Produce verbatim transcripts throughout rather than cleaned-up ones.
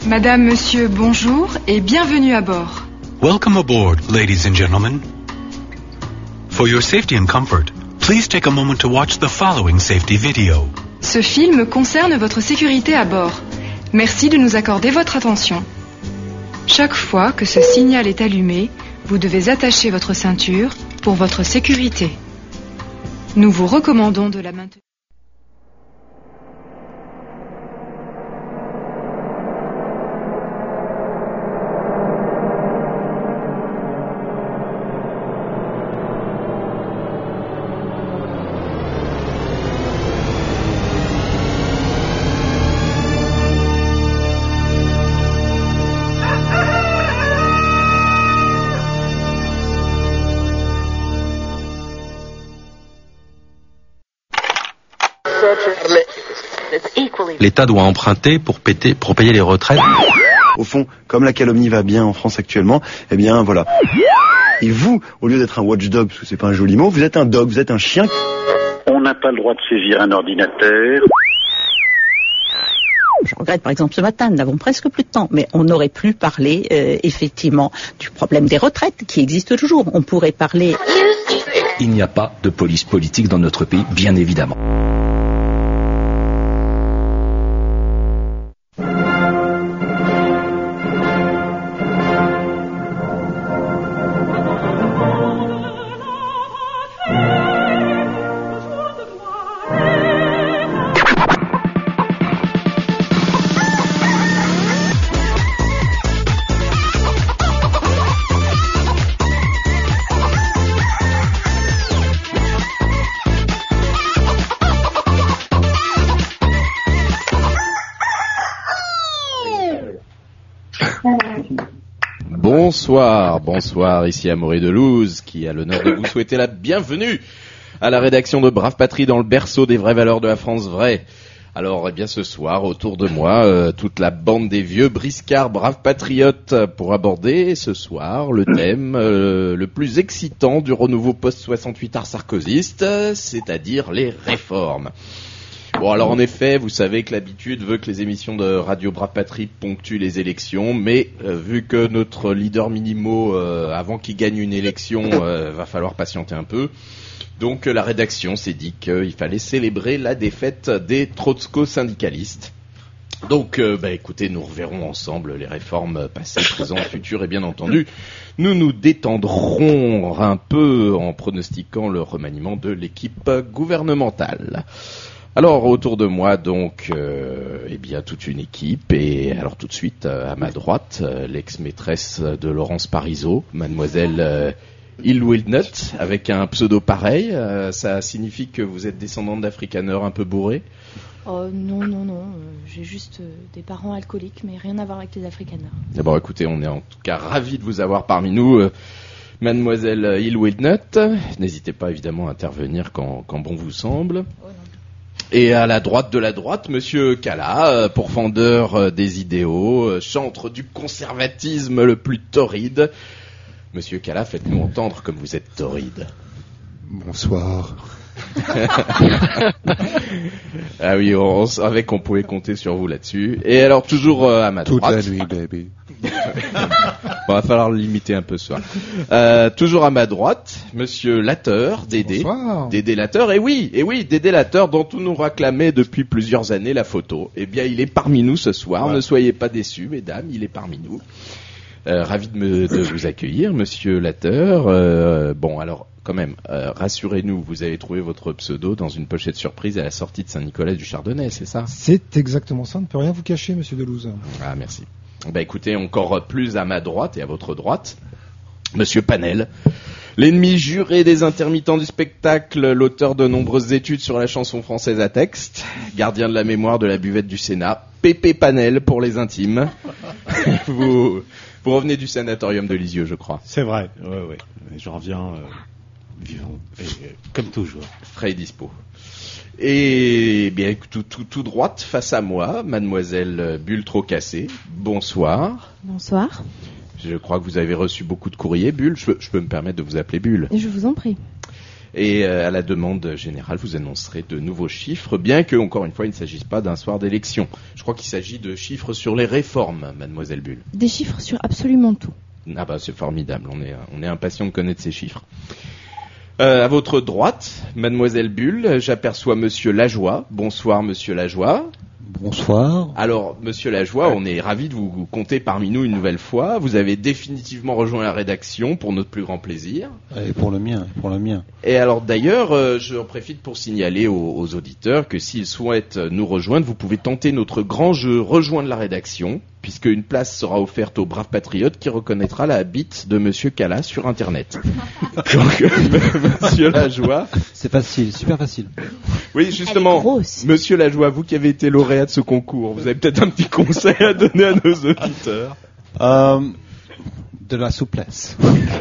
Madame, monsieur, bonjour et bienvenue à bord. Welcome aboard, ladies and gentlemen. For your safety and comfort, please take a moment to watch the following safety video. Ce film concerne votre sécurité à bord. Merci de nous accorder votre attention. Chaque fois que ce signal est allumé, vous devez attacher votre ceinture pour votre sécurité. Nous vous recommandons de la maintenir. L'État doit emprunter pour, péter, pour payer les retraites. Au fond, comme la calomnie va bien en France actuellement, eh bien voilà. Et vous, au lieu d'être un watchdog, parce que c'est pas un joli mot, vous êtes un dog, vous êtes un chien. On n'a pas le droit de saisir un ordinateur. Je regrette par exemple ce matin, nous n'avons presque plus de temps, mais on aurait pu parler euh, effectivement du problème des retraites qui existe toujours. On pourrait parler... Il n'y a pas de police politique dans notre pays, bien évidemment. Bonsoir, bonsoir, ici Amaury Delouze qui a l'honneur de vous souhaiter la bienvenue à la rédaction de Brave Patrie dans le berceau des vraies valeurs de la France vraie. Alors, eh bien, ce soir, autour de moi, euh, toute la bande des vieux briscards braves patriotes pour aborder ce soir le thème euh, le plus excitant du renouveau post-soixante-huit art sarkozyste, c'est-à-dire les réformes. Bon, alors en effet, vous savez que l'habitude veut que les émissions de Radio Brave Patrie ponctuent les élections, mais euh, vu que notre leader minimo, euh, avant qu'il gagne une élection, euh, va falloir patienter un peu, donc euh, la rédaction s'est dit qu'il fallait célébrer la défaite des trotsko-syndicalistes. Donc, euh, bah écoutez, nous reverrons ensemble les réformes passées, présentes, futures, et bien entendu, nous nous détendrons un peu en pronostiquant le remaniement de l'équipe gouvernementale. Alors autour de moi donc, euh, eh bien toute une équipe et alors tout de suite euh, à ma droite euh, l'ex-maîtresse de Laurence Parisot, mademoiselle euh, Il Wildnut, avec un pseudo pareil. Euh, ça signifie que vous êtes descendante d'Afrikaners un peu bourrés? Oh non non non, euh, j'ai juste euh, des parents alcooliques, mais rien à voir avec les Afrikaners. D'abord écoutez, on est en tout cas ravis de vous avoir parmi nous. Euh, mademoiselle Il Wildnut, n'hésitez pas évidemment à intervenir quand, quand bon vous semble. Oh, non. Et à la droite de la droite, Monsieur Cala, pourfendeur des idéaux, chantre du conservatisme le plus torride. Monsieur Cala, faites-nous entendre comme vous êtes torride. Bonsoir. Ah oui, on savait qu'on pouvait compter sur vous là-dessus. Et alors, toujours euh, à ma Toute droite... Toute la nuit, baby. Bon, va falloir le limiter un peu ce soir. Euh, toujours à ma droite, Monsieur Latteur, Dédé. Bonsoir. Dédé Latteur, et oui, et oui, Dédé Latteur, dont on nous réclamait depuis plusieurs années la photo. Eh bien, il est parmi nous ce soir. Ouais. Ne soyez pas déçus, mesdames, il est parmi nous. Euh, ravi de, me, de vous accueillir, Monsieur Latteur. Euh, bon, alors, quand même, euh, rassurez-nous, vous avez trouvé votre pseudo dans une pochette surprise à la sortie de Saint-Nicolas du Chardonnay, c'est ça? C'est exactement ça, on ne peut rien vous cacher, Monsieur Delouze. Ah, merci. Bah écoutez, encore plus à ma droite et à votre droite, Monsieur Panel, l'ennemi juré des intermittents du spectacle, l'auteur de nombreuses études sur la chanson française à texte, gardien de la mémoire de la buvette du Sénat, Pépé Panel pour les intimes. vous, vous revenez du sanatorium de Lisieux, je crois. C'est vrai, oui, oui. Je reviens euh, vivant, et, et, comme toujours. Frais et dispo. Et bien, tout, tout, tout droite face à moi, mademoiselle Bulle trop cassée. Bonsoir. Bonsoir. Je crois que vous avez reçu beaucoup de courriers, Bulle. Je peux, je peux me permettre de vous appeler Bulle. Je vous en prie. Et euh, à la demande générale, vous annoncerez de nouveaux chiffres, bien que, encore une fois, il ne s'agisse pas d'un soir d'élection. Je crois qu'il s'agit de chiffres sur les réformes, mademoiselle Bulle. Des chiffres sur absolument tout. Ah bah c'est formidable, on est, on est impatient de connaître ces chiffres. Euh, à votre droite, mademoiselle Bulle, j'aperçois monsieur Lajoie. Bonsoir monsieur Lajoie. Bonsoir. Alors, monsieur Lajoie, on est ravis de vous, vous compter parmi nous une nouvelle fois. Vous avez définitivement rejoint la rédaction pour notre plus grand plaisir. Et pour le mien, pour le mien. Et alors d'ailleurs, euh, je profite pour signaler aux, aux auditeurs que s'ils souhaitent nous rejoindre, vous pouvez tenter notre grand jeu Rejoindre la rédaction, puisque une place sera offerte au brave patriote qui reconnaîtra la bite de monsieur Callas sur Internet. Donc, euh, monsieur Lajoie... C'est facile, super facile. Oui, justement, monsieur Lajoie, vous qui avez été lauréat de ce concours, vous avez peut-être un petit conseil à donner à nos auditeurs. Euh, de la souplesse.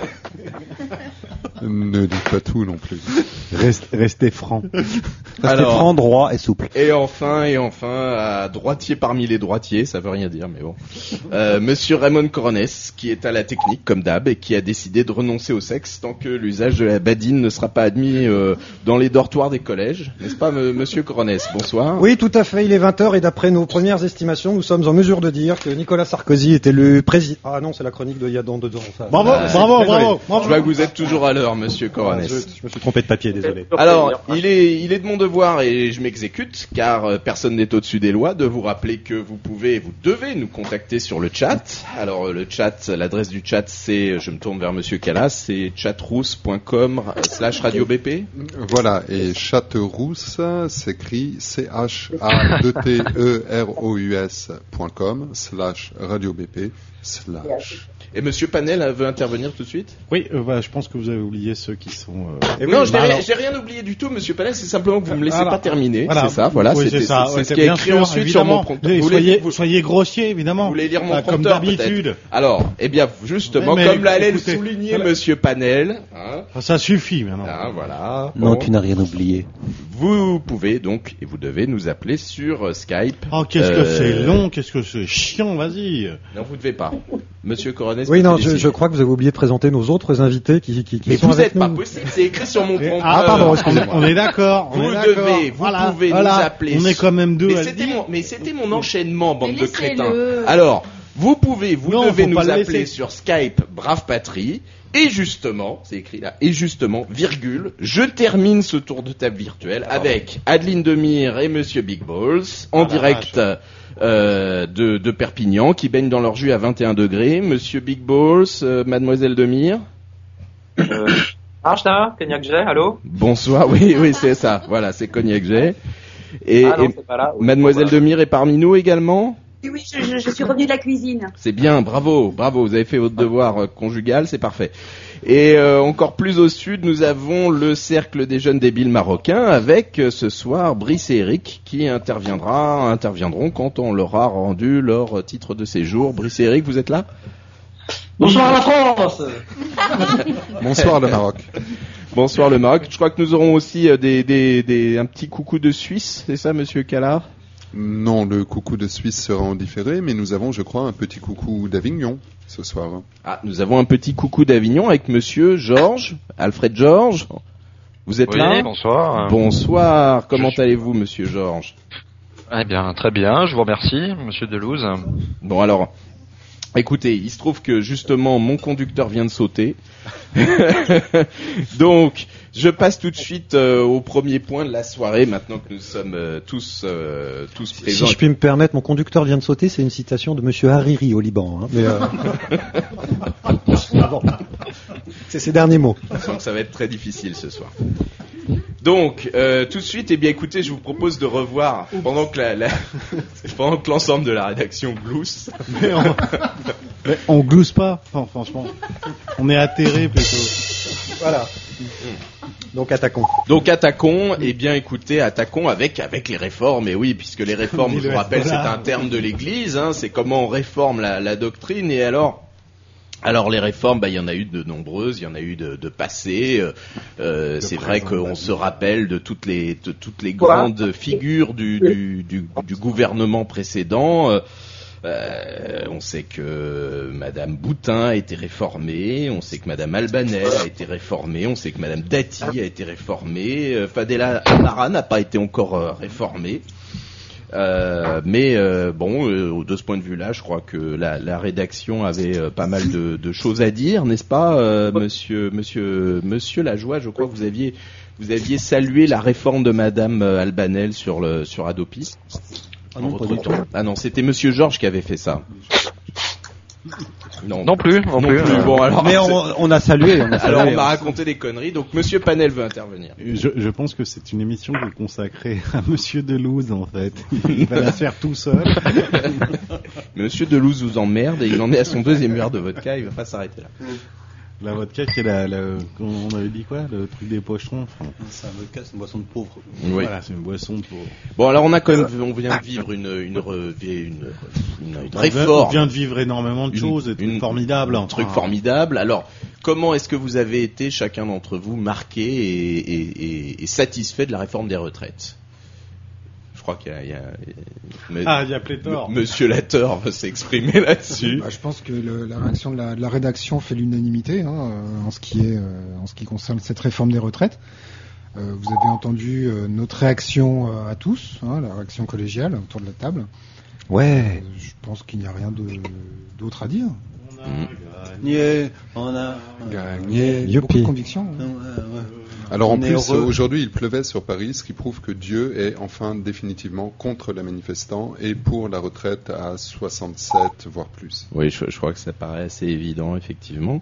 Ne dites pas tout non plus. Reste, restez franc. Restez Alors, franc, droit et souple. Et enfin, et enfin, à droitier parmi les droitiers, ça veut rien dire, mais bon. Euh, monsieur Raymond Coronès, qui est à la technique, comme d'hab, et qui a décidé de renoncer au sexe tant que l'usage de la badine ne sera pas admis euh, dans les dortoirs des collèges. N'est-ce pas, m- monsieur Coronès? Bonsoir. Oui, tout à fait. Il est vingt heures et d'après nos premières estimations, nous sommes en mesure de dire que Nicolas Sarkozy était le président. Ah non, c'est la chronique de il y a dans deux ans. Ça. Bravo, Ah, bravo, désolé. bravo, bravo. Je vois que vous êtes toujours à l'heure, monsieur Coronès. Je, je me suis trompé de papier, désolé. Alors, il est, il est de mon devoir, et je m'exécute, car euh, personne n'est au-dessus des lois, de vous rappeler que vous pouvez, vous devez nous contacter sur le chat. Alors, euh, le chat, l'adresse du chat, c'est, je me tourne vers monsieur Callas, c'est chatrouse point com slash radio B P. Voilà, et Chatterousse s'écrit C H A T T E R O U S point com slash radio B P slash. Et monsieur Panel euh, veut intervenir tout de suite? Oui, euh, bah, je pense que vous avez oublié ceux qui sont... Euh... Non, oui, je bah n'ai rien, alors- j'ai rien oublié du tout, monsieur Panel, c'est simplement que vous me laissez Voilà. pas terminer. Voilà. C'est ça, voilà, Oui, c'était- c'est ça. c'est Ouais, ce qui est bien écrit sûr, ensuite évidemment. sur mon prompteur. Oui, Vous voulez- soyez, vous- soyez grossier, évidemment. Vous voulez lire mon Ah, comme prompteur, d'habitude. peut-être. Alors, eh bien, justement, Mais- mais comme l'allait le écoutez, souligner voilà. monsieur Panel, hein, Ah, ça suffit maintenant. ah, voilà. Non, Bon. tu n'as rien oublié. Vous pouvez donc, et vous devez nous appeler sur euh, Skype. Oh, qu'est-ce que Euh, c'est long, qu'est-ce que c'est chiant, vas-y. Non, vous ne devez pas. Monsieur Coronès. Oui, vous non, félicite. je, je crois que vous avez oublié de présenter nos autres invités qui, qui, qui Mais sont vous avec n'êtes pas nous. possible, c'est écrit sur mon prompteur. Ah, pardon, on, excusez-moi. on est d'accord, on Vous est d'accord. devez, vous Voilà, pouvez voilà. nous appeler. On est quand même deux mais à le c'était dire. mon, mais c'était mon enchaînement, bande Mais de crétins. laissez-le. Alors, vous pouvez, vous Non, devez faut nous pas le appeler laisser. sur Skype, Brave Patrie. Et justement, c'est écrit là, et justement, virgule, je termine ce tour de table virtuel avec Adeline Demire et Monsieur Big Balls en Ah, la direct euh, de, de Perpignan qui baignent dans leur jus à vingt et un degrés. Monsieur Big Balls, euh, Mademoiselle Demire. Euh, marche là, Cognac J, allô? Bonsoir, oui, oui, c'est ça. Voilà, c'est Cognac J. Et, Ah non, et c'est pas là. Oui, Mademoiselle bon, voilà. Demire est parmi nous également. Oui, oui, je, je, je suis revenue de la cuisine. C'est bien, bravo, bravo, vous avez fait votre devoir euh, conjugal, c'est parfait. Et euh, encore plus au sud, nous avons le cercle des jeunes débiles marocains avec euh, ce soir Brice et Eric qui interviendra, interviendront quand on leur a rendu leur titre de séjour. Brice et Eric, vous êtes là? Bonsoir la France! Bonsoir le Maroc. Bonsoir le Maroc. Je crois que nous aurons aussi euh, des, des, des, un petit coucou de Suisse, c'est ça, monsieur Callard? Non, le coucou de Suisse sera en différé, mais nous avons, je crois, un petit coucou d'Avignon ce soir. Ah, nous avons un petit coucou d'Avignon avec monsieur Georges, Alfred Georges. Vous êtes Oui, là? bonsoir. Bonsoir. Comment allez-vous, monsieur Georges? Eh bien, très bien, je vous remercie, monsieur Delouze. Bon, alors, écoutez, il se trouve que justement, mon conducteur vient de sauter. Donc, je passe tout de suite euh, au premier point de la soirée, maintenant que nous sommes euh, tous, euh, tous présents. Si je puis me permettre, mon conducteur vient de sauter, c'est une citation de Monsieur Hariri au Liban. Hein, mais, euh... bon. C'est ses derniers mots. Donc ça va être très difficile ce soir. Donc, euh, tout de suite, eh bien, écoutez, je vous propose de revoir pendant que la, la pendant que l'ensemble de la rédaction glousse. Mais on, mais on glousse pas, enfin, franchement. On est atterré plutôt. Voilà. Donc attaquons. Donc attaquons, eh bien écoutez, attaquons avec avec les réformes, et oui, puisque les réformes, je vous rappelle, c'est un terme de l'Église, hein, c'est comment on réforme la, la doctrine, et alors... Alors les réformes, bah il y en a eu de nombreuses, il y en a eu de, de passées. Euh, euh, c'est vrai qu'on se rappelle de toutes les de toutes les grandes figures du, du, du, du gouvernement précédent. Euh, Euh, on sait que Madame Boutin a été réformée, on sait que Madame Albanel a été réformée, on sait que Madame Dati a été réformée, euh, Fadela Amara n'a pas été encore euh, réformée. Euh, mais euh, bon, euh, de ce point de vue-là, je crois que la, la rédaction avait euh, pas mal de, de choses à dire, n'est-ce pas, euh, Monsieur, Monsieur, Monsieur Lajoie? Je crois que vous aviez, vous aviez salué la réforme de Madame Albanel sur le sur Adopi. Ah non, En pas votre du temps. Ah non, c'était Monsieur Georges qui avait fait ça. Non, Non plus, non plus. Bon, alors, Mais on, on a salué. On a alors salué, on m'a on- raconté des conneries. Donc Monsieur Panel veut intervenir. Je, je pense que c'est une émission que vous consacrez à Monsieur Delouze, en fait. Il va la faire tout seul. Monsieur Delouze vous emmerde et il en est à son deuxième verre de vodka. Il va pas s'arrêter là. La vodka qui est la, la, on avait dit quoi, le truc des pocherons. Enfin, C'est un vodka, c'est une boisson de pauvre. Oui. Voilà, c'est une boisson pour. Bon, alors on a quand même, on vient de vivre une une re- une, une, une On vient- réforme. On vient de vivre énormément de Une- choses, des trucs une- formidables. Un truc formidable. Alors, comment est-ce que vous avez été chacun d'entre vous marqué et, et, et, et satisfait de la réforme des retraites? Je crois qu'il y a, il y a, mais- Ah, il y a pléthore. M- Monsieur Lator va s'exprimer là-dessus. Bah, je pense que le- la réaction de la, de la rédaction fait l'unanimité hein, euh, en ce qui est euh, en ce qui concerne cette réforme des retraites. Euh, vous avez entendu euh, notre réaction euh, à tous, hein, la réaction collégiale autour de la table. Ouais. Euh, je pense qu'il n'y a rien de, d'autre à dire. Gagné, on a Gagné. Beaucoup Youpi. de conviction. hein. Alors en On est plus, heureux. aujourd'hui, il pleuvait sur Paris, ce qui prouve que Dieu est enfin définitivement contre les manifestants et pour la retraite à soixante-sept, voire plus. Oui, je, je crois que ça paraît assez évident, effectivement.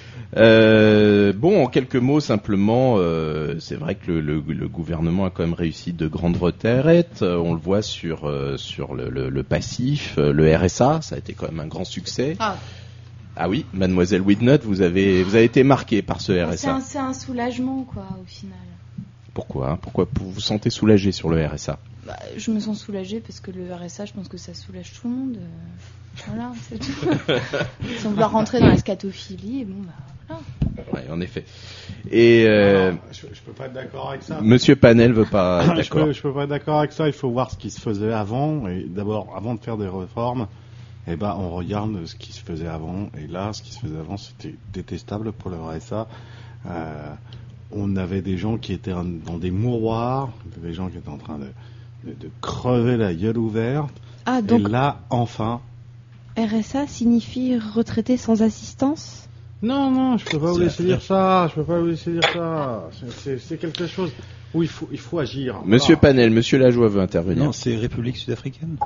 Euh, bon, en quelques mots, simplement, euh, c'est vrai que le, le, le gouvernement a quand même réussi de grandes retraites. Euh, on le voit sur euh, sur le, le, le passif, euh, le R S A, ça a été quand même un grand succès. Ah. Ah oui, Mademoiselle Widnut, vous avez vous avez été marquée par ce R S C'est A. un, c'est un soulagement, quoi, au final. Pourquoi Pourquoi vous vous sentez soulagé sur le R S A? Bah, je me sens soulagée parce que le R S A, je pense que ça soulage tout le monde. euh, Voilà, c'est tout. Sans vouloir rentrer dans la scatophilie, bon, bah, voilà. Ouais, en effet. Et euh, Alors, je, je peux pas être d'accord avec ça. Monsieur Panel veut pas être je, d'accord. peux, je peux pas être d'accord avec ça. Il faut voir ce qui se faisait avant. Et d'abord, avant de faire des réformes, eh ben, on regarde ce qui se faisait avant. Et là, ce qui se faisait avant, c'était détestable pour le R S A. Euh, on avait des gens qui étaient en- dans des mouroirs, des gens qui étaient en train de, de, de crever la gueule ouverte. Ah, donc Et là, enfin. R S A signifie retraité sans assistance? Non, non, je peux pas vous C'est laisser la dire ça. Je peux pas vous laisser dire ça. C'est- C'est c'est quelque chose où il faut, il faut agir. Monsieur Voilà. Panel, Monsieur Lajoie veut intervenir. Non, c'est République sud-africaine.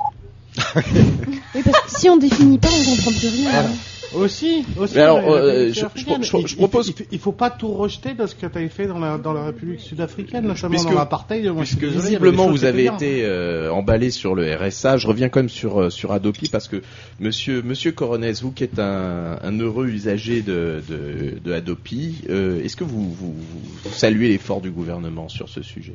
Oui, parce que si on définit pas, on comprend plus rien. Voilà. hein. Aussi, aussi. Mais alors, la République euh, je- sud-africaine. je- je- je Il- propose- Il, il, il faut pas tout rejeter de ce que tu as fait dans la, dans la République sud-africaine, notamment Puisque- dans l'apartheid. Moi, je suis Puisque désolé, visiblement il y vous avait des avez choses qui étaient été euh, emballé sur le R S A, je reviens quand même sur euh, sur Adopi parce que Monsieur Monsieur Coronès, vous qui êtes un, un heureux usager de de, de Adopi, euh, est-ce que vous, vous vous saluez l'effort du gouvernement sur ce sujet?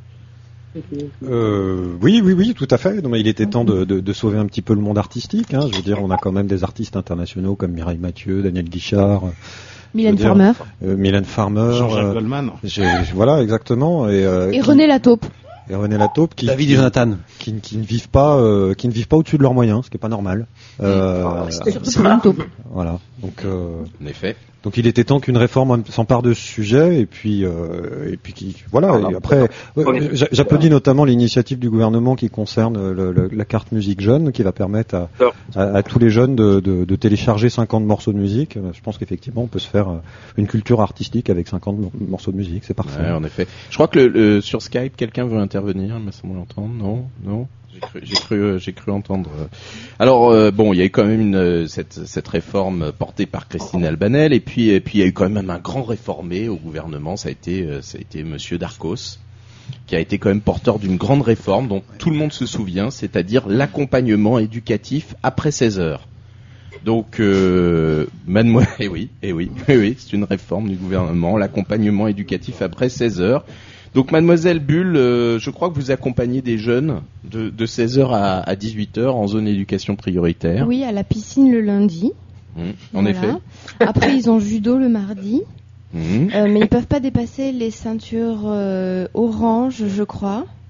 Euh, oui, oui, oui, tout à fait. Non, mais il était temps de, de, de sauver un petit peu le monde artistique. Hein. Je veux dire, on a quand même des artistes internationaux comme Mireille Mathieu, Daniel Guichard, euh, Mylène je veux dire, Farmer. euh, Mylène Farmer, Jean-Jacques euh, Goldman. j'ai- voilà, exactement. Et, euh, Et qui- René Lataupe. et René Lataupe, qui, David qui- et Jonathan. qui, qui ne vivent pas, euh, qui ne vivent pas au-dessus de leurs moyens, ce qui est pas normal. Euh, Surtout pour une taupe. voilà. Donc, euh, En effet. donc il était temps qu'une réforme s'empare de ce sujet et puis euh, et puis qui voilà. Et après, ouais, j'a- j'applaudis notamment l'initiative du gouvernement qui concerne le- le- la carte musique jeune, qui va permettre à, à, à tous les jeunes de, de, de télécharger cinquante morceaux de musique. Je pense qu'effectivement on peut se faire une culture artistique avec cinquante mor- morceaux de musique, c'est parfait. Ouais, en effet. Je crois que le, le- sur Skype, quelqu'un veut intervenir, il m'a semblé entendre. Non, non. J'ai cru, j'ai cru, euh, j'ai cru entendre. euh. Alors euh, bon, il y a eu quand même une, euh, cette, cette réforme portée par Christine Albanel, et puis, et puis il y a eu quand même un grand réformé au gouvernement. Ça a été, euh, ça a été Monsieur Darcos, qui a été quand même porteur d'une grande réforme dont tout le monde se souvient, c'est-à-dire l'accompagnement éducatif après seize heures. Donc, euh, mademoiselle, eh oui, eh oui, eh oui, c'est une réforme du gouvernement, l'accompagnement éducatif après seize heures. Donc, mademoiselle Bulle, euh, je crois que vous accompagnez des jeunes de, de seize heures à, à dix-huit heures en zone éducation prioritaire. Oui, à la piscine le lundi. Mmh, en Voilà. effet. Après, ils ont judo le mardi. Mmh. Euh, mais ils peuvent pas dépasser les ceintures euh, orange, je crois.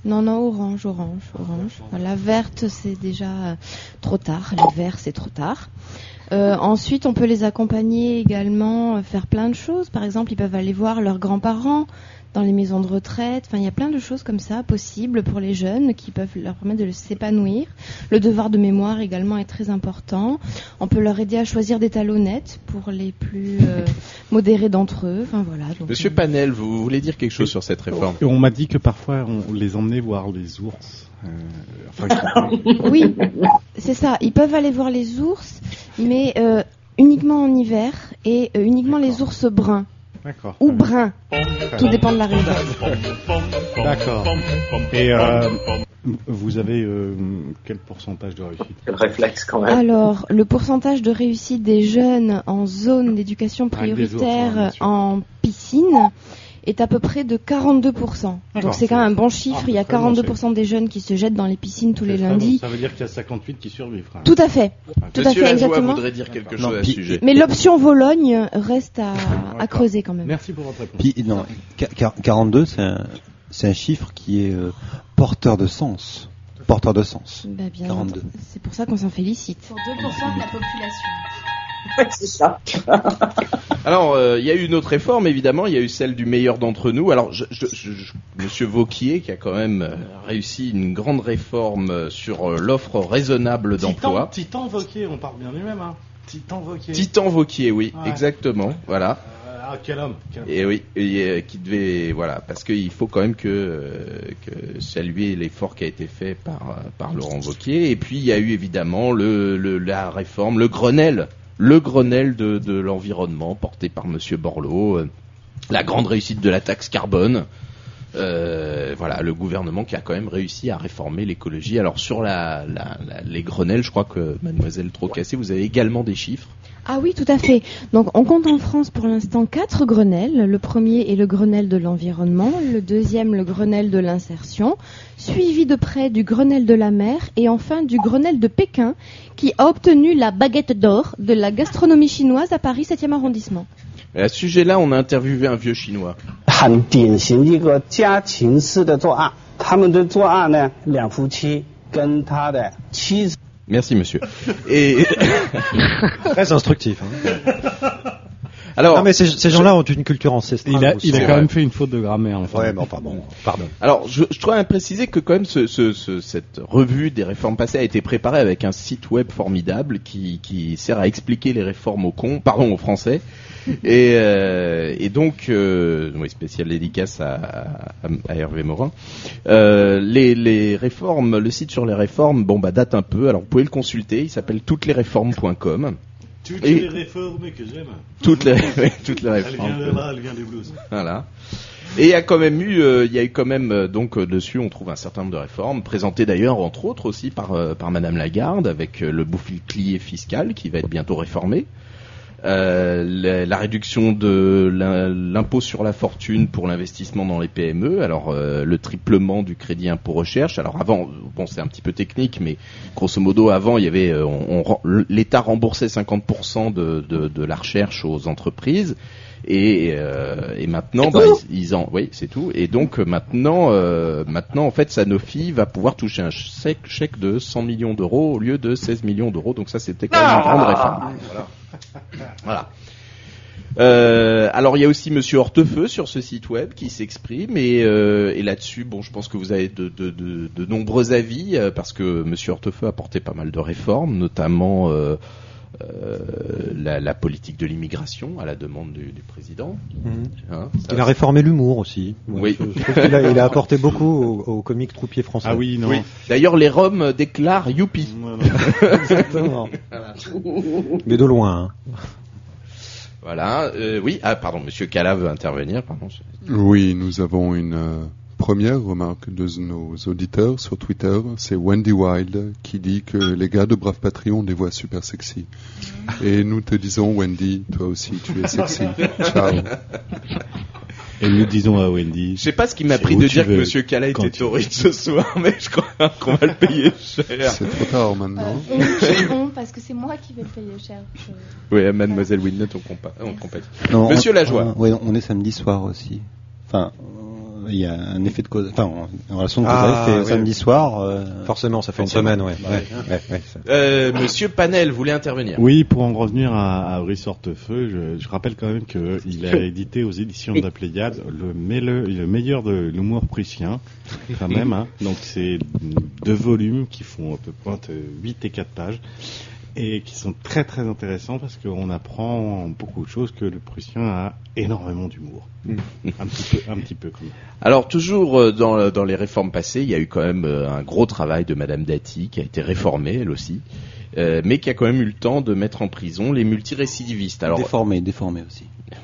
Non, non, orange, orange, orange. La verte, c'est déjà euh, trop tard. La verte, c'est trop tard. Euh, ensuite, on peut les accompagner également, euh, faire plein de choses. Par exemple, ils peuvent aller voir leurs grands-parents dans les maisons de retraite. Enfin, il y a plein de choses comme ça possibles pour les jeunes qui peuvent leur permettre de s'épanouir. Le devoir de mémoire également est très important. On peut leur aider à choisir des talonnettes pour les plus euh, modérés d'entre eux. Enfin voilà. Donc, Monsieur Panel, vous voulez dire quelque chose sur cette réforme ? On m'a dit que parfois on les emmenait voir les ours. Euh, enfin, oui, c'est ça. Ils peuvent aller voir les ours, mais euh, uniquement en hiver et euh, uniquement D'accord. les ours bruns. D'accord. Ou bruns. Tout dépend de la région. D'accord. Et euh, vous avez euh, quel pourcentage de réussite ? Quel réflexe quand même. Alors, le pourcentage de réussite des jeunes en zone d'éducation prioritaire ours, hein, en piscine est à peu près de quarante-deux pour cent. Donc c'est quand même un bon chiffre. Ah, il y a quarante-deux pour cent des jeunes qui se jettent dans les piscines tous les lundis. Bon. Ça veut dire qu'il y a cinquante-huit qui survivent. Quand même. Tout à fait. Okay. Tout Monsieur à fait, Lajoie exactement. voudrait dire quelque chose non, à ce sujet. Mais l'option Vologne reste à, à creuser quand même. Merci pour votre réponse. Puis, non, quarante-deux, c'est un, c'est un chiffre qui est euh, porteur de sens. Porteur de sens. Bah bien, quarante-deux. C'est pour ça qu'on s'en félicite. Pour deux pour cent de la population. C'est ça. Alors, il euh, y a eu une autre réforme, évidemment. Il y a eu celle du meilleur d'entre nous. Alors, je, je, je, je, Monsieur Vauquier, qui a quand même euh, réussi une grande réforme sur euh, l'offre raisonnable d'emploi. Titan, Titan Vauquier, on parle bien lui-même, hein. Titan Vauquier. Titan Vauquier, oui, ouais. exactement. Voilà. Ah, quel homme, quel homme. Et oui, et, euh, qui devait, voilà, parce qu'il faut quand même que, euh, que saluer l'effort qui a été fait par, par Laurent Wauquiez. Et puis, il y a eu évidemment le, le, la réforme, le Grenelle. Le Grenelle de, de l'environnement porté par Monsieur Borloo, euh, la grande réussite de la taxe carbone, euh, voilà, le gouvernement qui a quand même réussi à réformer l'écologie. Alors sur la, la, la, les Grenelles, je crois que Mademoiselle Trocassé, vous avez également des chiffres. Ah oui, tout à fait. Donc on compte en France pour l'instant quatre Grenelles. Le premier est le Grenelle de l'environnement, le deuxième le Grenelle de l'insertion, suivi de près du Grenelle de la mer et enfin du Grenelle de Pékin qui a obtenu la baguette d'or de la gastronomie chinoise à Paris septième arrondissement. Et à ce sujet-là, on a interviewé un vieux chinois. Merci monsieur. Et très instructif. Hein. Alors, non, mais ces, ces gens-là ont une culture ancestrale. Il a, il a quand vrai. même fait une faute de grammaire. Enfin. Ouais, mais enfin bon, pardon. Alors, je, je dois préciser que quand même ce, ce, ce, cette revue des réformes passées a été préparée avec un site web formidable qui, qui sert à expliquer les réformes aux cons, pardon, aux Français. Et, euh, et donc, euh, oui, spécial dédicace à, à, à Hervé Morin. Euh, les, les réformes, le site sur les réformes, bon bah date un peu. Alors vous pouvez le consulter. Il s'appelle toutes les réformes point com. Toutes et les réformes que j'aime. Toutes les, oui, toutes les réformes. Elle vient de là, elle vient des blues. Voilà. Et il y a quand même eu, euh, il y a eu quand même euh, donc euh, dessus, on trouve un certain nombre de réformes présentées d'ailleurs entre autres aussi par euh, par Madame Lagarde avec euh, le bouclier fiscal qui va être bientôt réformé. Euh, la, la réduction de l'impôt sur la fortune pour l'investissement dans les P M E, alors euh, le triplement du crédit impôt recherche. Alors avant, bon c'est un petit peu technique, mais grosso modo avant il y avait, on, on, l'État remboursait cinquante pour cent de, de, de la recherche aux entreprises. Et, euh, et maintenant, bah, ils, ils en, oui, c'est tout. Et donc maintenant, euh, maintenant en fait, Sanofi va pouvoir toucher un chèque, chèque de cent millions d'euros au lieu de seize millions d'euros. Donc ça, c'était quand même une grande réforme. Voilà. Voilà. Euh, alors il y a aussi Monsieur Hortefeux sur ce site web qui s'exprime et, euh, et là-dessus, bon, je pense que vous avez de, de, de, de nombreux avis euh, parce que Monsieur Hortefeux a porté pas mal de réformes, notamment. Euh, Euh, la, la politique de l'immigration à la demande du, du président. Mmh. Hein, ça, il a réformé l'humour aussi. Ouais, oui. Je, je trouve qu'il a, il a apporté beaucoup aux, aux comiques troupiers français. Ah oui, non. Oui. D'ailleurs, les Roms déclarent youpi. Exactement. Voilà. Mais de loin. Hein. Voilà. Euh, oui. Ah, pardon. Monsieur Cala veut intervenir. Pardon. Oui, nous avons une euh, première remarque de nos auditeurs sur Twitter. C'est Wendy Wild qui dit que les gars de Brave Patrie ont des voix super sexy. Et nous te disons, Wendy, toi aussi, tu es sexy. Ciao. Et nous disons à Wendy. Je sais pas ce qui m'a pris de dire que Monsieur Cala était torride ce soir, mais je crois qu'on va le payer cher. C'est trop tard maintenant. Euh, c'est bon, parce que c'est moi qui vais le payer cher. Je... Oui, Mademoiselle Winnet, on compatit. Non, Monsieur on, Lajoie. Oui, on est samedi soir aussi. Enfin, il y a un effet de cause, enfin, en, en relation de cause Ah, à effet. oui. Samedi soir. Euh, Forcément, ça fait une forcément. semaine, ouais. Bah, ouais, oui. ouais, ouais, ça- Euh, Monsieur Panel voulait intervenir. Oui, pour en revenir à, à Brice Hortefeux, je, je rappelle quand même qu'il a édité aux éditions de la Pléiade le, mêle- le meilleur de l'humour prussien, quand même. Hein. Donc c'est deux volumes qui font à peu près huit et quatre pages et qui sont très très intéressants parce qu'on apprend beaucoup de choses, que le prussien a énormément d'humour. Un petit peu, un petit peu quand même. Alors toujours euh, dans, dans les réformes passées, il y a eu quand même euh, un gros travail de Madame Dati qui a été réformée elle aussi, euh, mais qui a quand même eu le temps de mettre en prison les multirécidivistes. Alors Déformé, déformé aussi.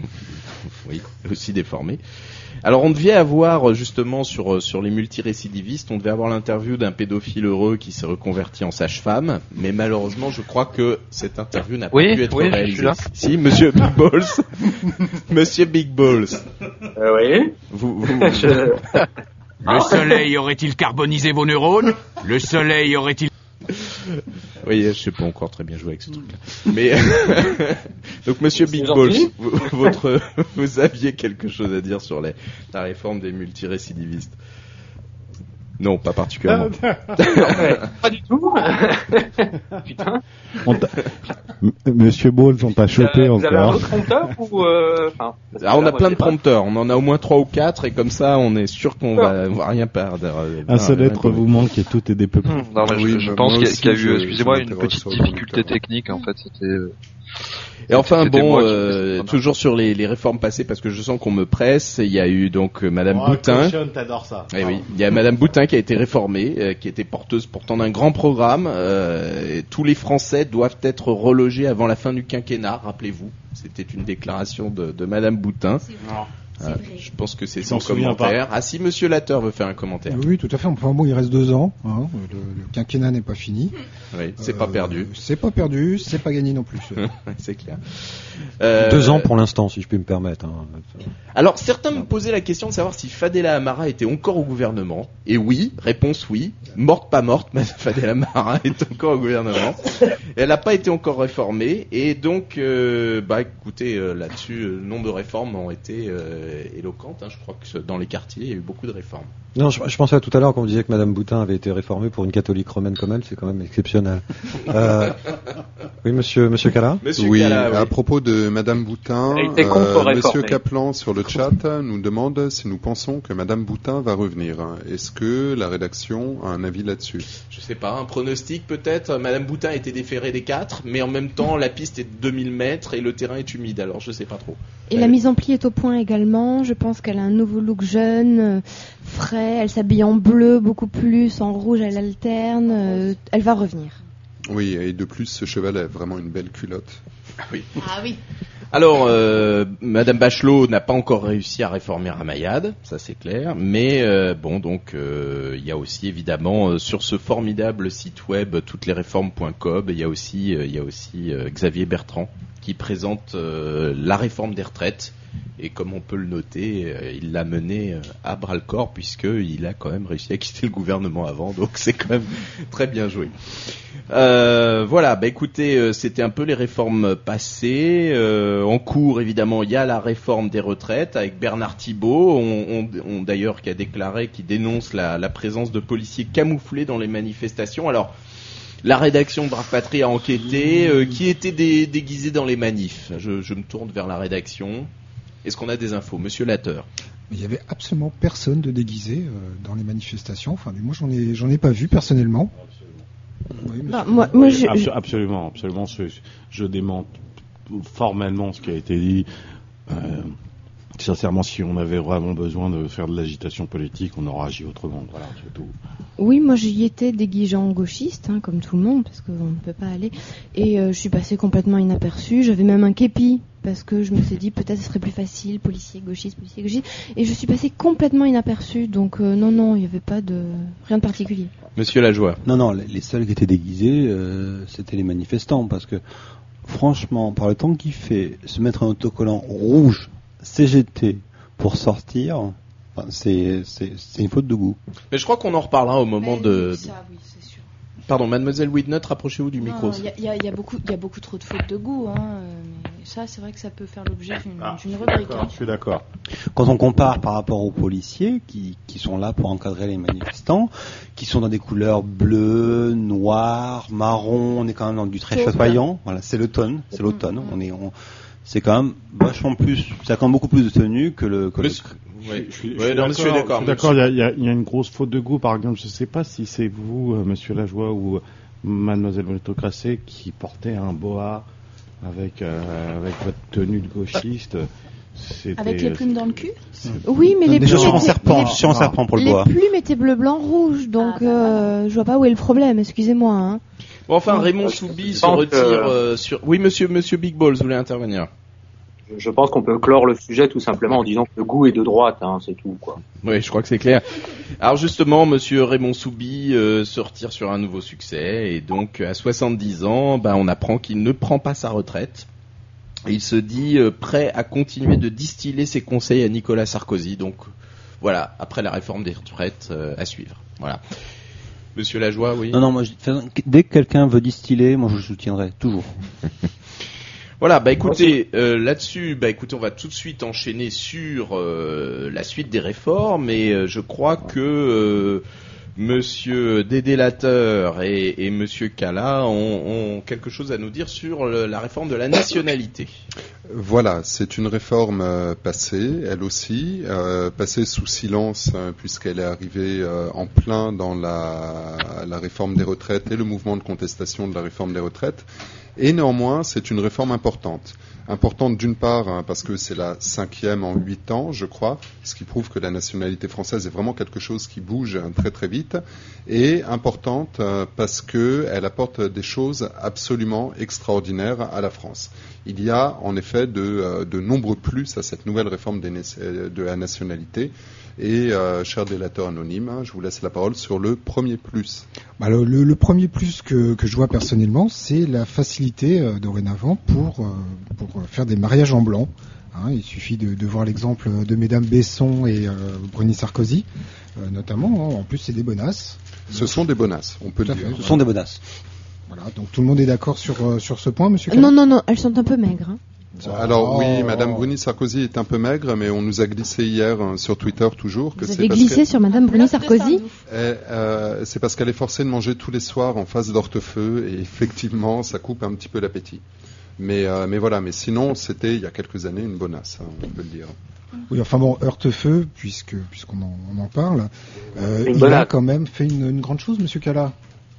oui, aussi déformé. Alors on devait avoir justement sur sur les multirécidivistes, on devait avoir l'interview d'un pédophile heureux qui s'est reconverti en sage-femme, mais malheureusement je crois que cette interview n'a Oui, pas pu être oui, je suis réalisée. là. Si, Monsieur Big Balls, Monsieur Big Balls, Euh, oui. vous, vous... Je- Le soleil aurait-il carbonisé vos neurones? Le soleil aurait-il... Oui, je sais pas encore très bien jouer avec ce truc-là. Mais donc Monsieur Big C'est Balls, gentil. vous, votre, vous aviez quelque chose à dire sur les, la réforme des multirécidivistes? Non, pas particulièrement. Ouais, pas du tout. Putain. On t'a- M- Monsieur Bowles, on t'a chopé Euh, vous avez un encore. autre prompteur ou euh... enfin, parce que Alors, on là, a moi, plein j'ai de pas- prompteurs, on en a au moins trois ou quatre, et comme ça, on est sûr qu'on va, on va rien perdre. Un seul Ah, être vous manque et tout est dépeuplé. Hmm, non, mais Oui, je, je bah, pense moi qu'il y a, aussi, qu'il y a eu, je- excusez-moi, je une m'interroge petite sur le difficulté moniteur. technique, en fait, c'était... euh, Et enfin, c'était bon, moi qui euh, faisais ça. toujours sur les, les réformes passées, parce que je sens qu'on me presse, il y a eu donc euh, Madame Oh, Boutin. cochonne, t'adores ça. Eh oui, il y a Madame Boutin qui a été réformée, euh, qui était porteuse pourtant d'un grand programme. Euh, et tous les Français doivent être relogés avant la fin du quinquennat, rappelez-vous. C'était une déclaration de, de Madame Boutin. Euh, je pense que c'est Je sans m'en souviens commentaire. Ah si, Monsieur Latteur veut faire un commentaire. Oui, tout à fait. Enfin, bon, il reste deux ans. Hein. Le, le quinquennat n'est pas fini. Oui, c'est Euh, pas perdu. C'est pas perdu, c'est pas gagné non plus. C'est clair. Euh, Deux ans pour l'instant, si je puis me permettre. hein. Alors, certains me posaient la question de savoir si Fadela Amara était encore au gouvernement. Et oui, réponse oui. Morte, pas morte, mais Fadela Amara est encore au gouvernement. Elle n'a pas été encore réformée. Et donc, euh, bah écoutez, euh, là-dessus, euh, le nombre de réformes ont été euh, éloquentes. Hein. Je crois que dans les quartiers, il y a eu beaucoup de réformes. Non, je, je pensais à tout à l'heure quand on disait que Madame Boutin avait été réformée pour une catholique romaine comme elle, c'est quand même exceptionnel. Euh, oui, Monsieur, Monsieur Cala. Monsieur Oui, Cala, oui. à propos de Madame Boutin, Elle était contre-réformée. Monsieur Kaplan sur le chat nous demande si nous pensons que Madame Boutin va revenir. Est-ce que la rédaction a un avis là-dessus? Je sais pas, un pronostic peut-être. Madame Boutin a été déférée des quatre, mais en même temps, la piste est de deux mille mètres et le terrain est humide. Alors, je sais pas trop. Et la mise en pli est au point également. Je pense qu'elle a un nouveau look jeune, euh, frais. Elle s'habille en bleu beaucoup plus, en rouge elle alterne. euh, elle va revenir. Oui, et de plus, ce cheval a vraiment une belle culotte. Oui. Ah oui. Alors, euh, Madame Bachelot n'a pas encore réussi à réformer Ramayad, ça c'est clair. Mais euh, bon, donc euh, il y a aussi évidemment euh, sur ce formidable site web toutes les réformes point com, il y a aussi euh, il y a aussi euh, Xavier Bertrand qui présente euh, la réforme des retraites. Et comme on peut le noter, euh, il l'a mené euh, à bras le corps puisqu'il a quand même réussi à quitter le gouvernement avant, donc c'est quand même très bien joué. Euh, voilà, bah écoutez, euh, c'était un peu les réformes passées. Euh, en cours, évidemment, il y a la réforme des retraites avec Bernard Thibault, on, on, on, d'ailleurs qui a déclaré, qui dénonce la, la présence de policiers camouflés dans les manifestations. Alors, la rédaction de Brave Patrie a enquêté. Euh, qui était dé, déguisé dans les manifs? je, je me tourne vers la rédaction. Est-ce qu'on a des infos, Monsieur Latteur? Il n'y avait absolument personne de déguisé euh, dans les manifestations. Enfin, moi, j'en ai, j'en ai pas vu personnellement. Oui, Bah, moi, moi, je, Abs- je- Absolument, absolument. Je, je démente formellement ce qui a été dit. Euh, sincèrement, si on avait vraiment besoin de faire de l'agitation politique, on aurait agi autrement. Voilà, c'est tout. Oui, moi j'y étais déguisée en gauchiste, hein, comme tout le monde, parce qu'on ne peut pas aller. Et euh, je suis passée complètement inaperçue. J'avais même un képi, parce que je me suis dit peut-être ce serait plus facile, policier gauchiste, policier gauchiste. Et je suis passée complètement inaperçue. Donc euh, non, non, il n'y avait pas de rien de particulier. Monsieur Lajoie. Non, non, les les seuls qui étaient déguisés, euh, c'était les manifestants, parce que franchement, par le temps qu'il fait, se mettre un autocollant rouge C G T pour sortir, enfin, c'est, c'est, c'est une faute de goût. Mais je crois qu'on en reparlera au moment de... Ça, oui, c'est sûr. Pardon, Mademoiselle Widnot, rapprochez-vous du micro. Il y, a- y a- y a beaucoup, il y a beaucoup trop de fautes de goût. Hein, euh, mais Et ça, c'est vrai que ça peut faire l'objet d'une, Ah, d'une je suis rubrique. d'accord, hein. je suis d'accord. Quand on compare par rapport aux policiers qui, qui sont là pour encadrer les manifestants, qui sont dans des couleurs bleues, noires, marron, on est quand même dans du très Taupe. chatoyant. Voilà, c'est l'automne, c'est l'automne. On est, on, c'est quand même vachement plus, ça a quand même beaucoup plus de tenue que le. Que le... Ouais, Je suis, je ouais, suis non, d'accord, je suis d'accord. je suis d'accord, il y a, il y a- il y a une grosse faute de goût. Par exemple, je ne sais pas si c'est vous, euh, Monsieur Lajoie, ou euh, Mademoiselle Bonito Crassé, qui portait un boa avec, euh, avec votre tenue de gauchiste. C'était- Avec les plumes dans le cul Oui, mais les Déjà plumes sur un étaient- serpent, les- sur un serpent pour le les bois. plumes étaient bleu, blanc, rouge, donc euh, je vois pas où est le problème. Excusez-moi. Hein. Bon, enfin, Non, Raymond je Soubi se pense retire que- euh, sur. Oui, monsieur, monsieur Big Balls voulait intervenir. Je pense qu'on peut clore le sujet tout simplement en disant que le goût est de droite, hein, c'est tout, quoi. Oui, je crois que c'est clair. Alors justement, monsieur Raymond Soubi euh, se retire sur un nouveau succès et donc à soixante-dix ans, ben, on apprend qu'il ne prend pas sa retraite. Et il se dit euh, prêt à continuer de distiller ses conseils à Nicolas Sarkozy. Donc voilà, après la réforme des retraites euh, à suivre. Voilà. Monsieur Lajoie, oui. Non, non, moi, je- dès que quelqu'un veut distiller, moi je le soutiendrai toujours. Voilà, bah écoutez, euh, là-dessus, bah écoutez, on va tout de suite enchaîner sur euh, la suite des réformes et euh, je crois que euh, Monsieur Dédélateur et, et Monsieur Cala ont, ont quelque chose à nous dire sur le- la réforme de la nationalité. Voilà, c'est une réforme euh, passée, elle aussi, euh, passée sous silence euh, puisqu'elle est arrivée euh, en plein dans la, la réforme des retraites et le mouvement de contestation de la réforme des retraites. Et néanmoins, c'est une réforme importante. Importante d'une part hein, parce que c'est la cinquième en huit ans, je crois, ce qui prouve que la nationalité française est vraiment quelque chose qui bouge hein, très très vite. Et importante euh, parce que elle apporte des choses absolument extraordinaires à la France. Il y a en effet de, euh, de nombreux plus à cette nouvelle réforme des, de la nationalité. Et euh, cher délateur anonyme, hein, je vous laisse la parole sur le premier plus. Bah, le, le, le premier plus que, que je vois personnellement, c'est la facilité euh, dorénavant pour, euh, pour faire des mariages en blanc. Hein, il suffit de, de voir l'exemple de Mesdames Besson et euh, Bruni Sarkozy, euh, notamment. Hein, en plus, c'est des bonasses. Ce sont des bonasses, on peut Tout le à dire. fait, Ce voilà. sont des bonasses. Voilà, donc tout le monde est d'accord sur, euh, sur ce point, monsieur Non, non, non, elles sont un peu maigres. Hein. Alors Oh. oui, Madame Bruni Sarkozy est un peu maigre, mais on nous a glissé hier hein, sur Twitter toujours que Vous c'est avez parce glissé que- sur Madame Bruni Sarkozy Et, euh, c'est parce qu'elle est forcée de manger tous les soirs en face d'Hortefeux et effectivement ça coupe un petit peu l'appétit. Mais, euh, mais voilà, mais sinon c'était il y a quelques années une bonasse, hein, on peut le dire. Oui, enfin bon, Heurtefeux, puisque puisqu'on en, on en parle, euh, Une il bonne a acte. quand même fait une, une grande chose, monsieur Cala.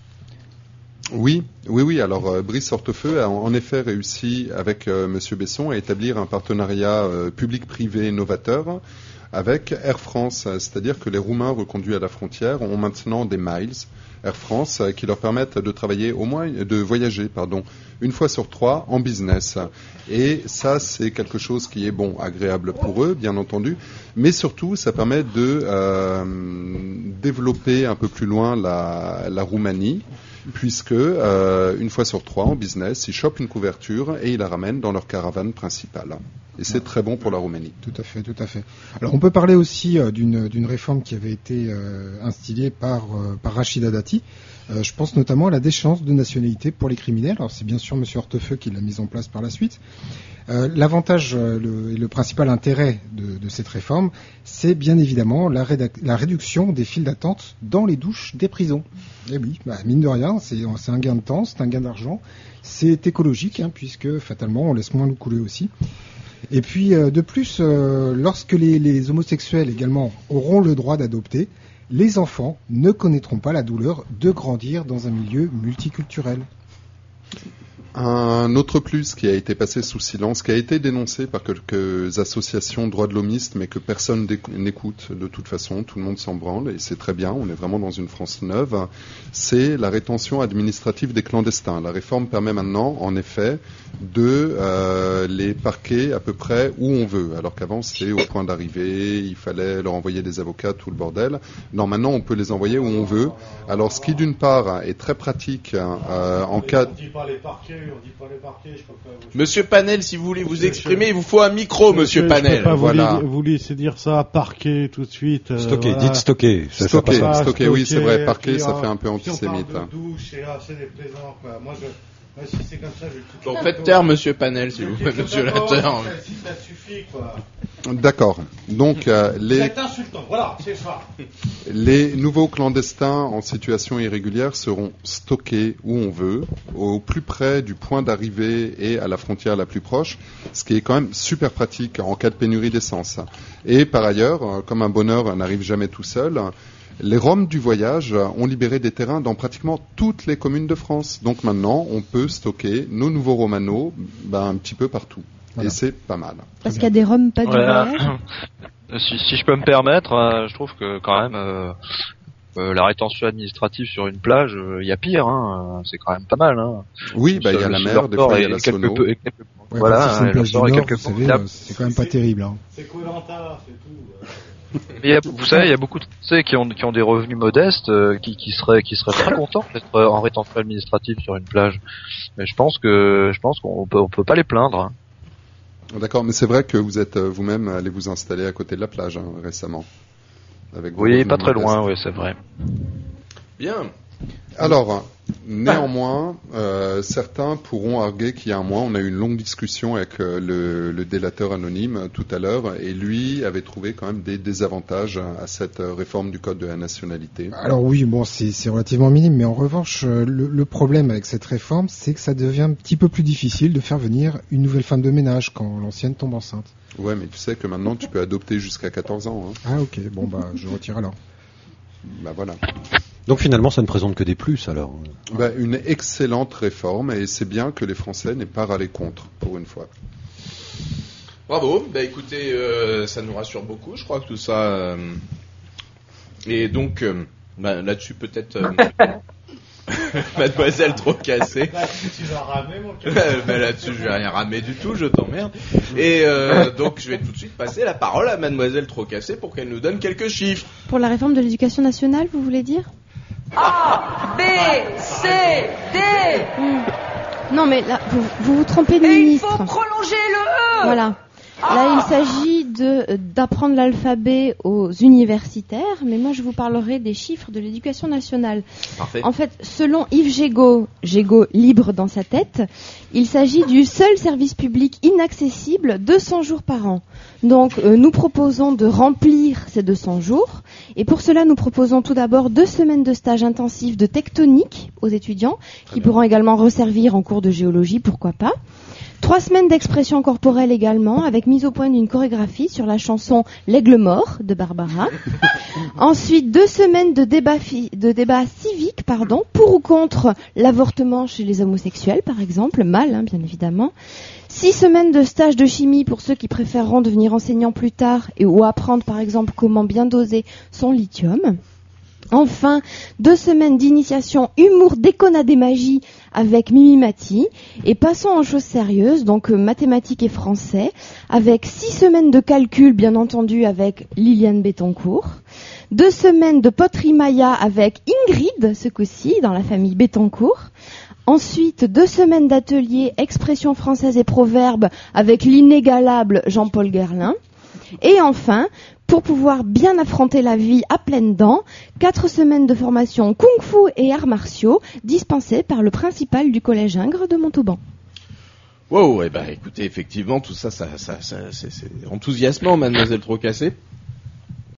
Oui, oui, oui. Alors euh, Brice Hortefeux a en, en effet réussi avec euh, Monsieur Besson à établir un partenariat euh, public-privé novateur avec Air France, euh, c'est-à-dire que les Roumains reconduits à la frontière ont maintenant des miles Air France euh, qui leur permettent de travailler au moins, de voyager, pardon, une fois sur trois en business. Et ça, c'est quelque chose qui est bon, agréable pour eux, bien entendu, mais surtout, ça permet de euh, développer un peu plus loin la, la Roumanie. Puisque euh, une fois sur trois en business, ils chopent une couverture et ils la ramènent dans leur caravane principale. Et c'est très bon pour la Roumanie. Tout à fait, tout à fait. Alors on peut parler aussi euh, d'une d'une réforme qui avait été euh, instillée par euh, par Rachida Dati. Euh, je pense notamment à la déchéance de nationalité pour les criminels. Alors c'est bien sûr Monsieur Hortefeux qui l'a mise en place par la suite. Euh, L'avantage euh, le, et le principal intérêt de, de cette réforme, c'est bien évidemment la, rédac- la réduction des files d'attente dans les douches des prisons. Et oui, bah, mine de rien, c'est c'est un gain de temps, c'est un gain d'argent, c'est écologique, hein, puisque fatalement on laisse moins l'eau couler aussi. Et puis euh, de plus, euh, lorsque les, les homosexuels également auront le droit d'adopter, les enfants ne connaîtront pas la douleur de grandir dans un milieu multiculturel. Un autre plus qui a été passé sous silence, qui a été dénoncé par quelques associations droits de l'hommiste, mais que personne n'écoute de toute façon, tout le monde s'en branle, et c'est très bien, on est vraiment dans une France neuve, c'est la rétention administrative des clandestins. La réforme permet maintenant, en effet, de euh, les parquer à peu près où on veut, alors qu'avant c'était au point d'arrivée, il fallait leur envoyer des avocats, tout le bordel. Non, maintenant on peut les envoyer où on veut. Alors ce qui d'une part est très pratique euh, en cas... On dit pas les parquets, on dit pas les parquets, je peux pas... Monsieur Panel, si vous voulez vous exprimer, il vous faut un micro, Monsieur Je Panel. peux pas Voilà. vous, vous laisser dire ça, parquer tout de suite. euh, Stocker, voilà. dites stocker. Ça, ça Stocker, passe pas. stocker, oui, c'est vrai, parquer, puis, ça euh, fait un peu puis on antisémite. parle de douche, et là, c'est déplaisant, quoi. Moi, je, Ouais, si c'est comme ça, je vais tout Bon, faites taire Monsieur Panel, s'il vous plaît, Monsieur Lateur. Si ça suffit, quoi. D'accord. Donc euh, les C'est insultant. Voilà, c'est ça. les nouveaux clandestins en situation irrégulière seront stockés où on veut, au plus près du point d'arrivée et à la frontière la plus proche, ce qui est quand même super pratique en cas de pénurie d'essence. Et par ailleurs, comme un bonheur n'arrive jamais tout seul, les Roms du voyage ont libéré des terrains dans pratiquement toutes les communes de France. Donc maintenant, on peut stocker nos nouveaux Romanos ben, un petit peu partout. Voilà. Et c'est pas mal. Parce qu'il y a des Roms pas du Voilà. voyage. Si, si je peux me permettre, euh, je trouve que quand même euh, euh, la rétention administrative sur une plage, il euh, y a pire. Hein, c'est quand même pas mal. Hein. Oui, bah il y a la mer, des fois il y a la sono. Peu, quelques, Ouais, voilà, si c'est une plage du Nord, quelques vous savez, euh, c'est quand même pas terrible. Hein. C'est Koh-Lanta, c'est tout. Mais y a, vous savez, il y a beaucoup de Français qui ont, qui ont des revenus modestes, euh, qui, qui seraient, qui seraient très contents d'être en rétention administrative sur une plage. Mais je pense que, je pense qu'on peut, on peut pas les plaindre. Hein. D'accord, mais c'est vrai que vous êtes euh, vous-même allé vous installer à côté de la plage hein, récemment. Avec oui, pas très loin, oui, c'est vrai. Bien. Alors, néanmoins, euh, certains pourront arguer qu'il y a un mois, on a eu une longue discussion avec euh, le, le délateur anonyme euh, tout à l'heure, et lui avait trouvé quand même des désavantages à cette euh, réforme du code de la nationalité. Alors oui, bon, c'est, c'est relativement minime, mais en revanche, euh, le, le problème avec cette réforme, c'est que ça devient un petit peu plus difficile de faire venir une nouvelle femme de ménage quand l'ancienne tombe enceinte. Ouais, mais tu sais que maintenant tu peux adopter jusqu'à quatorze ans. Hein. Ah ok, bon bah je retire alors. Bah voilà. Donc finalement, ça ne présente que des plus, alors. Bah, une excellente réforme, et c'est bien que les Français n'aient pas râlé contre, pour une fois. Bravo. Bah écoutez, euh, ça nous rassure beaucoup, je crois que tout ça. Euh... Et donc, euh, bah, là-dessus peut-être. Euh... Mademoiselle trop cassée. Là-dessus, tu vas ramer, mon cœur. bah, là-dessus, je vais rien ramer du tout, je t'emmerde. Et euh, donc, je vais tout de suite passer la parole à Mademoiselle trop cassée pour qu'elle nous donne quelques chiffres. Pour la réforme de l'éducation nationale, vous voulez dire? A, B, C, D. Mmh. Non, mais là, vous vous, vous trompez de Et ministre. il faut prolonger le E. Voilà. Là, il s'agit de d'apprendre l'alphabet aux universitaires, mais moi, je vous parlerai des chiffres de l'éducation nationale. Parfait. En fait, selon Yves Gégaud, Gégaud libre dans sa tête, il s'agit du seul service public inaccessible deux cents jours par an. Donc, euh, nous proposons de remplir ces deux cents jours, et pour cela, nous proposons tout d'abord deux semaines de stage intensif de tectonique aux étudiants, qui pourront également resservir en cours de géologie, pourquoi pas. Trois semaines d'expression corporelle également, avec mise au point d'une chorégraphie sur la chanson L'Aigle mort de Barbara. Ensuite, deux semaines de débat, fi- de débat civique, pardon, pour ou contre l'avortement chez les homosexuels, par exemple, mal, hein, bien évidemment. Six semaines de stage de chimie pour ceux qui préféreront devenir enseignants plus tard et ou apprendre, par exemple, comment bien doser son lithium. Enfin, deux semaines d'initiation humour déconnade et magie avec Mimi Mati. Et passons aux choses sérieuses, donc euh, mathématiques et français, avec six semaines de calcul, bien entendu, avec Liliane Bettencourt. Deux semaines de poterie maya avec Ingrid, ce coup-ci, dans la famille Bettencourt. Ensuite, deux semaines d'atelier expression française et proverbes avec l'inégalable Jean-Paul Guerlain. Et enfin, pour pouvoir bien affronter la vie à pleines dents, quatre semaines de formation kung-fu et arts martiaux dispensées par le principal du collège Ingres de Montauban. Wow, eh ben, écoutez, effectivement, tout ça, ça, ça, ça c'est, c'est enthousiasmant, Mademoiselle trop cassée.